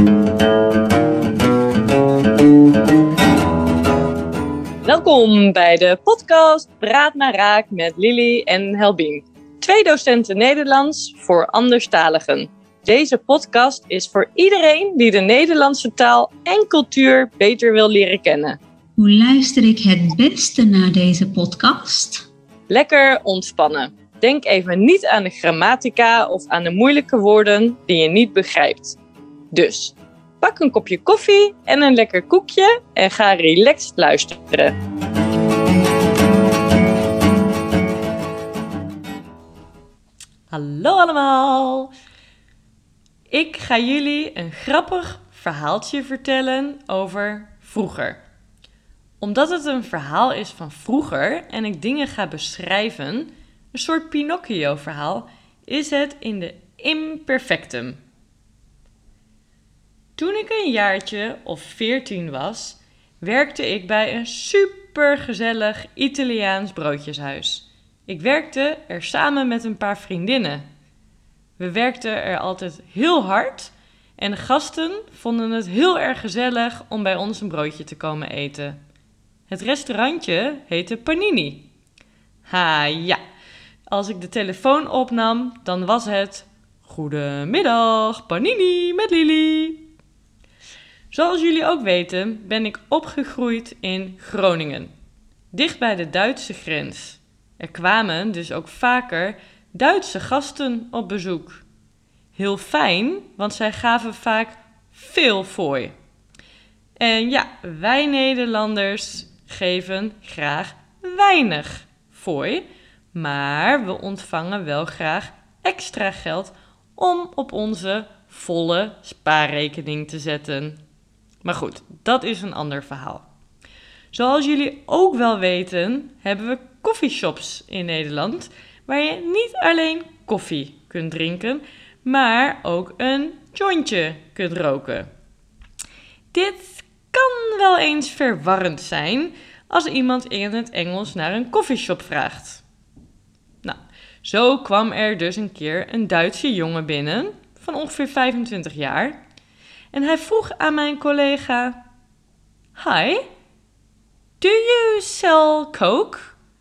Welkom bij de podcast Praat maar Raak met Lily en Helbien. 2 docenten Nederlands voor anderstaligen. Deze podcast is voor iedereen die de Nederlandse taal en cultuur beter wil leren kennen. Hoe luister ik het beste naar deze podcast? Lekker ontspannen. Denk even niet aan de grammatica of aan de moeilijke woorden die je niet begrijpt. Dus pak een kopje koffie en een lekker koekje en ga relaxed luisteren. Hallo allemaal! Ik ga jullie een grappig verhaaltje vertellen over vroeger. Omdat het een verhaal is van vroeger en ik dingen ga beschrijven, een soort Pinocchio-verhaal, is het in de imperfectum. Toen ik een jaartje of 14 was, werkte ik bij een supergezellig Italiaans broodjeshuis. Ik werkte er samen met een paar vriendinnen. We werkten er altijd heel hard en de gasten vonden het heel erg gezellig om bij ons een broodje te komen eten. Het restaurantje heette Panini. Ha ja, als ik de telefoon opnam, dan was het: Goedemiddag, Panini met Lily. Zoals jullie ook weten, ben ik opgegroeid in Groningen, dicht bij de Duitse grens. Er kwamen dus ook vaker Duitse gasten op bezoek. Heel fijn, want zij gaven vaak veel fooi. En ja, wij Nederlanders geven graag weinig fooi, maar we ontvangen wel graag extra geld om op onze volle spaarrekening te zetten. Maar goed, dat is een ander verhaal. Zoals jullie ook wel weten, hebben we coffeeshops in Nederland, waar je niet alleen koffie kunt drinken, maar ook een jointje kunt roken. Dit kan wel eens verwarrend zijn als iemand in het Engels naar een coffeeshop vraagt. Nou, zo kwam er dus een keer een Duitse jongen binnen van ongeveer 25 jaar. En hij vroeg aan mijn collega: Hi, do you sell coke?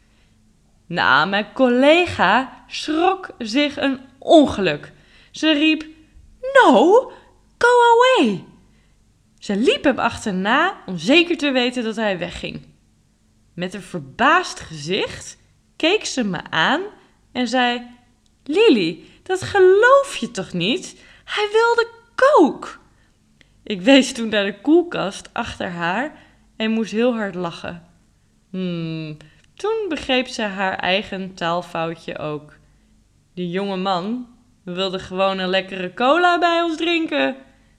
Nou, mijn collega schrok zich een ongeluk. Ze riep: No, go away. Ze liep hem achterna om zeker te weten dat hij wegging. Met een verbaasd gezicht keek ze me aan en zei: Lily, dat geloof je toch niet? Hij wilde coke. Ik wees toen naar de koelkast achter haar en moest heel hard lachen. Toen begreep ze haar eigen taalfoutje ook. Die jonge man wilde gewoon een lekkere cola bij ons drinken.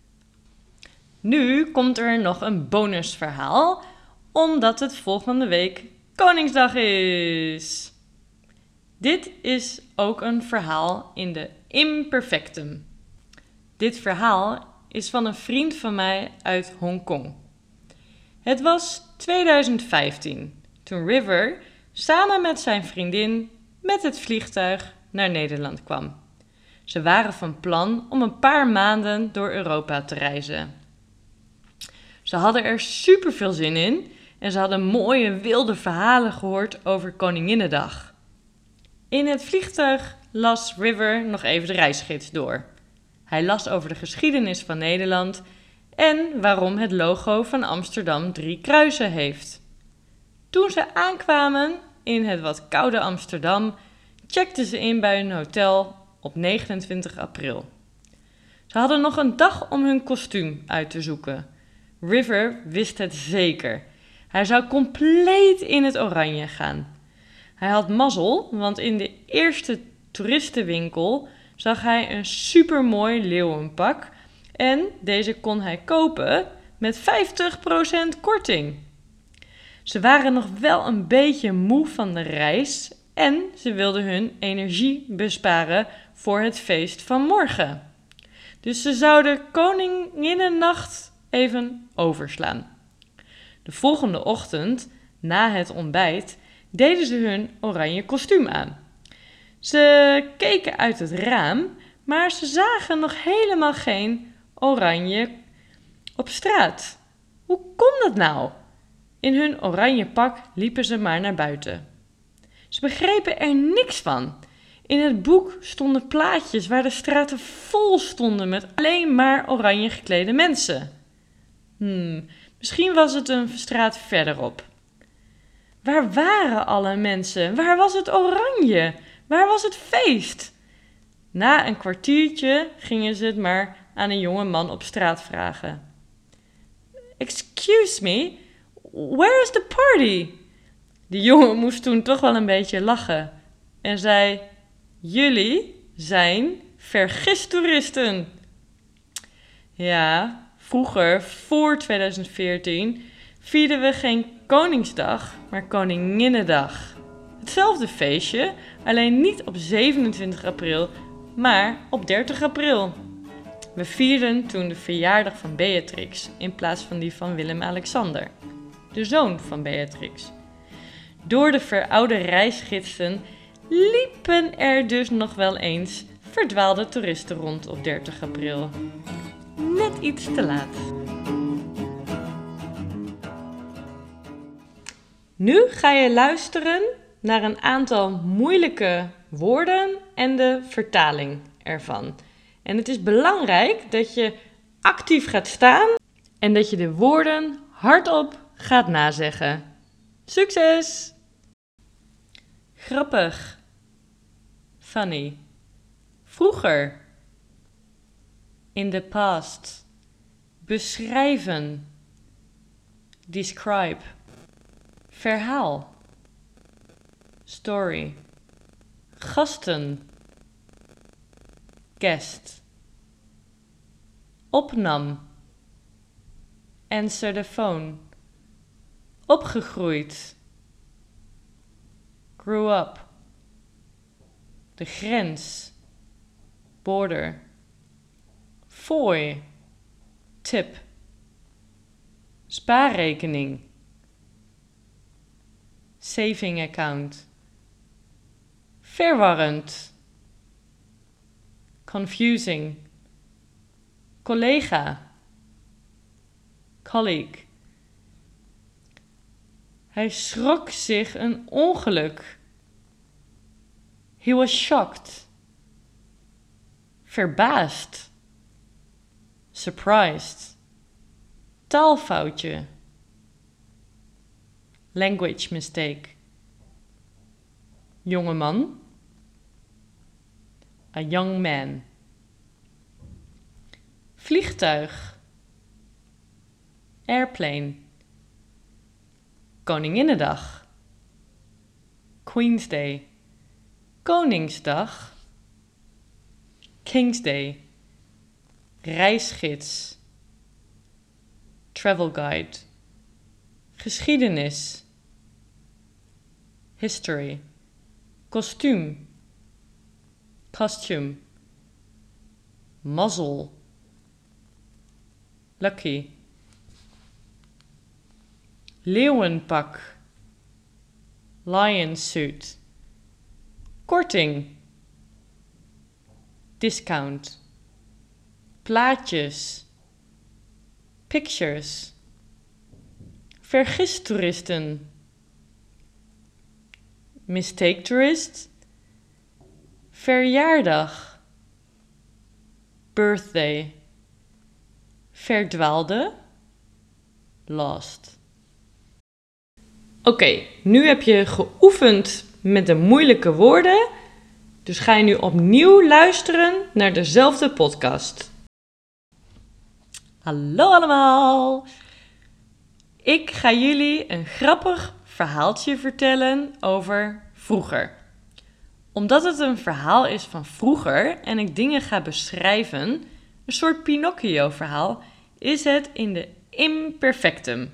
Nu komt er nog een bonusverhaal, omdat het volgende week Koningsdag is. Dit is ook een verhaal in de imperfectum. Dit verhaal is van een vriend van mij uit Hongkong. Het was 2015, toen River samen met zijn vriendin met het vliegtuig naar Nederland kwam. Ze waren van plan om een paar maanden door Europa te reizen. Ze hadden er super veel zin in en ze hadden mooie wilde verhalen gehoord over Koninginnedag. In het vliegtuig las River nog even de reisgids door. Hij las over de geschiedenis van Nederland en waarom het logo van Amsterdam 3 kruisen heeft. Toen ze aankwamen in het wat koude Amsterdam, checkten ze in bij een hotel op 29 april. Ze hadden nog een dag om hun kostuum uit te zoeken. River wist het zeker. Hij zou compleet in het oranje gaan. Hij had mazzel, want in de eerste toeristenwinkel zag hij een supermooi leeuwenpak en deze kon hij kopen met 50% korting. Ze waren nog wel een beetje moe van de reis en ze wilden hun energie besparen voor het feest van morgen. Dus ze zouden Koninginnennacht even overslaan. De volgende ochtend, na het ontbijt, deden ze hun oranje kostuum aan. Ze keken uit het raam, maar ze zagen nog helemaal geen oranje op straat. Hoe kon dat nou? In hun oranje pak liepen ze maar naar buiten. Ze begrepen er niks van. In het boek stonden plaatjes waar de straten vol stonden met alleen maar oranje geklede mensen. Misschien was het een straat verderop. Waar waren alle mensen? Waar was het oranje? Waar was het feest? Na een kwartiertje gingen ze het maar aan een jonge man op straat vragen. Excuse me, where is the party? De jongen moest toen toch wel een beetje lachen en zei: jullie zijn vergistoeristen. Ja, vroeger, voor 2014, vierden we geen Koningsdag, maar Koninginnedag. Hetzelfde feestje, alleen niet op 27 april, maar op 30 april. We vierden toen de verjaardag van Beatrix in plaats van die van Willem-Alexander, de zoon van Beatrix. Door de veroude reisgidsen liepen er dus nog wel eens verdwaalde toeristen rond op 30 april. Net iets te laat. Nu ga je luisteren naar een aantal moeilijke woorden en de vertaling ervan. En het is belangrijk dat je actief gaat staan en dat je de woorden hardop gaat nazeggen. Succes! Grappig. Funny. Vroeger. In the past. Beschrijven. Describe. Verhaal. Story. Gasten. Guest. Opnam. Answer the phone. Opgegroeid. Grew up. De grens. Border. Fooi. Tip. Spaarrekening. Saving account. Verwarrend. Confusing. Collega. Colleague. Hij schrok zich een ongeluk. He was shocked. Verbaasd. Surprised. Taalfoutje. Language mistake. Jongeman. A young man. Vliegtuig. Airplane. Koninginnedag. Queen's Day. Koningsdag. King's Day. Reisgids. Travel guide. Geschiedenis. History. Kostuum. Costume. Mazzel. Lucky. Leeuwenpak. Lion suit. Korting. Discount. Plaatjes. Pictures. Vergistoeristen. Mistake tourist. Verjaardag. Birthday. Verdwaalde. Lost. Oké, nu heb je geoefend met de moeilijke woorden. Dus ga je nu opnieuw luisteren naar dezelfde podcast. Hallo allemaal! Ik ga jullie een grappig verhaaltje vertellen over vroeger. Omdat het een verhaal is van vroeger en ik dingen ga beschrijven, een soort Pinocchio-verhaal, is het in de imperfectum.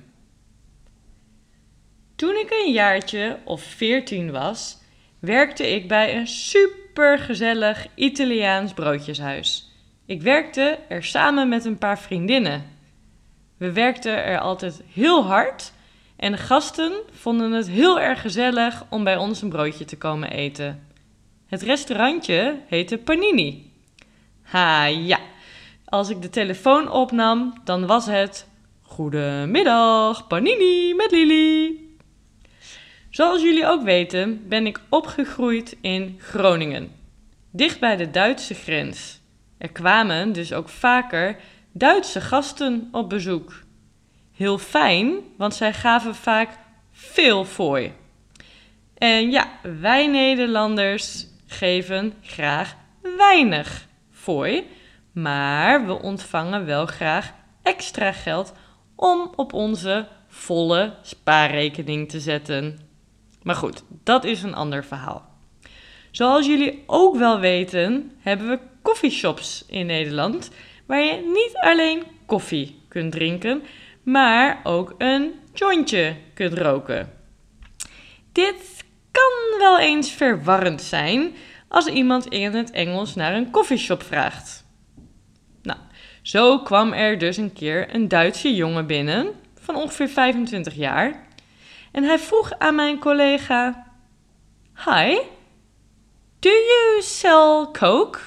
Toen ik een jaartje of 14 was, werkte ik bij een supergezellig Italiaans broodjeshuis. Ik werkte er samen met een paar vriendinnen. We werkten er altijd heel hard en de gasten vonden het heel erg gezellig om bij ons een broodje te komen eten. Het restaurantje heette Panini. Ha ja, als ik de telefoon opnam, dan was het: Goedemiddag, Panini met Lili. Zoals jullie ook weten, ben ik opgegroeid in Groningen, dicht bij de Duitse grens. Er kwamen dus ook vaker Duitse gasten op bezoek. Heel fijn, want zij gaven vaak veel fooi. En ja, wij Nederlanders geven graag weinig fooi, maar we ontvangen wel graag extra geld om op onze volle spaarrekening te zetten. Maar goed, dat is een ander verhaal. Zoals jullie ook wel weten, hebben we coffeeshops in Nederland, waar je niet alleen koffie kunt drinken, maar ook een jointje kunt roken. Dit kan wel eens verwarrend zijn als iemand in het Engels naar een coffeeshop vraagt. Nou, zo kwam er dus een keer een Duitse jongen binnen van ongeveer 25 jaar. En hij vroeg aan mijn collega: Hi, do you sell Coke?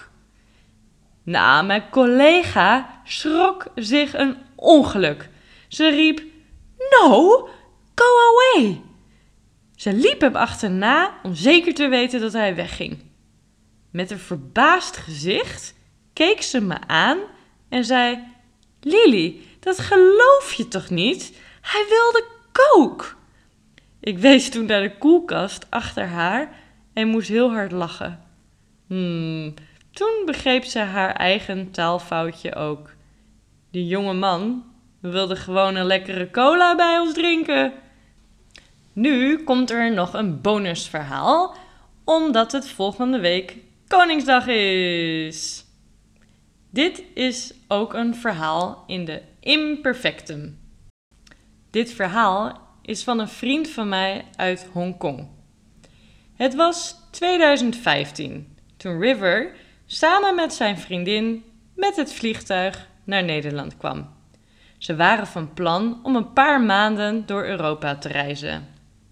Nou, mijn collega schrok zich een ongeluk. Ze riep: No, go away. Ze liep hem achterna om zeker te weten dat hij wegging. Met een verbaasd gezicht keek ze me aan en zei: Lili, dat geloof je toch niet? Hij wilde Coke. Ik wees toen naar de koelkast achter haar en moest heel hard lachen. Toen begreep ze haar eigen taalfoutje ook. Die jonge man wilde gewoon een lekkere cola bij ons drinken. Nu komt er nog een bonusverhaal, omdat het volgende week Koningsdag is. Dit is ook een verhaal in de Imperfectum. Dit verhaal is van een vriend van mij uit Hongkong. Het was 2015, toen River samen met zijn vriendin met het vliegtuig naar Nederland kwam. Ze waren van plan om een paar maanden door Europa te reizen.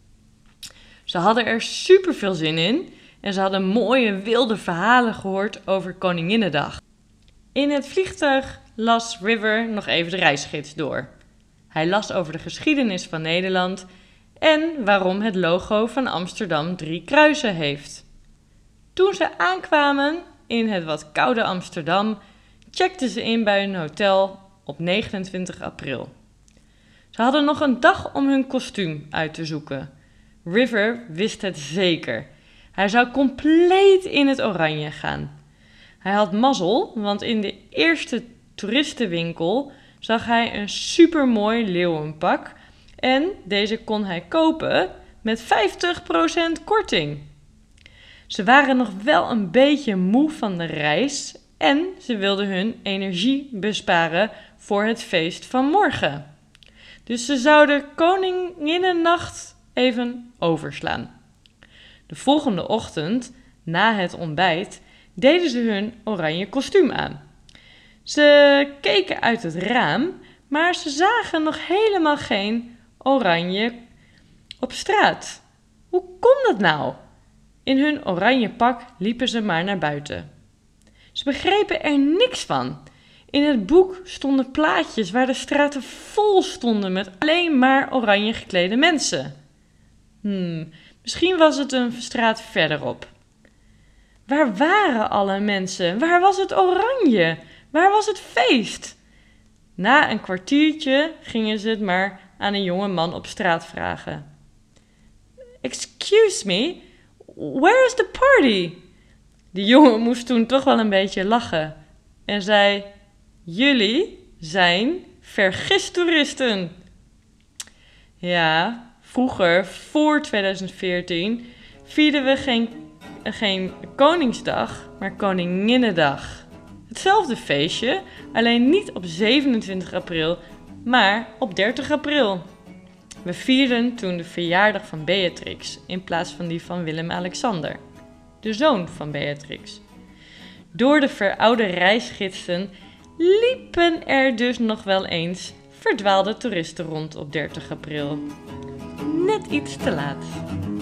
Ze hadden er super veel zin in en ze hadden mooie wilde verhalen gehoord over Koninginnedag. In het vliegtuig las River nog even de reisgids door. Hij las over de geschiedenis van Nederland en waarom het logo van Amsterdam 3 kruisen heeft. Toen ze aankwamen in het wat koude Amsterdam, checkten ze in bij een hotel op 29 april. Ze hadden nog een dag om hun kostuum uit te zoeken. River wist het zeker. Hij zou compleet in het oranje gaan. Hij had mazzel, want in de eerste toeristenwinkel zag hij een supermooi leeuwenpak en deze kon hij kopen met 50% korting. Ze waren nog wel een beetje moe van de reis en ze wilden hun energie besparen voor het feest van morgen. Dus ze zouden Koninginnennacht even overslaan. De volgende ochtend, na het ontbijt, deden ze hun oranje kostuum aan. Ze keken uit het raam, maar ze zagen nog helemaal geen oranje op straat. Hoe kon dat nou? In hun oranje pak liepen ze maar naar buiten. Ze begrepen er niks van. In het boek stonden plaatjes waar de straten vol stonden met alleen maar oranje geklede mensen. Misschien was het een straat verderop. Waar waren alle mensen? Waar was het oranje? Waar was het feest? Na een kwartiertje gingen ze het maar aan een jonge man op straat vragen. Excuse me, where is the party? De jongen moest toen toch wel een beetje lachen en zei: Jullie zijn vergistoeristen. Ja, vroeger, voor 2014, vierden we geen Koningsdag, maar Koninginnedag. Hetzelfde feestje, alleen niet op 27 april, maar op 30 april. We vierden toen de verjaardag van Beatrix in plaats van die van Willem-Alexander, de zoon van Beatrix. Door de veroude reisgidsen liepen er dus nog wel eens verdwaalde toeristen rond op 30 april. Net iets te laat.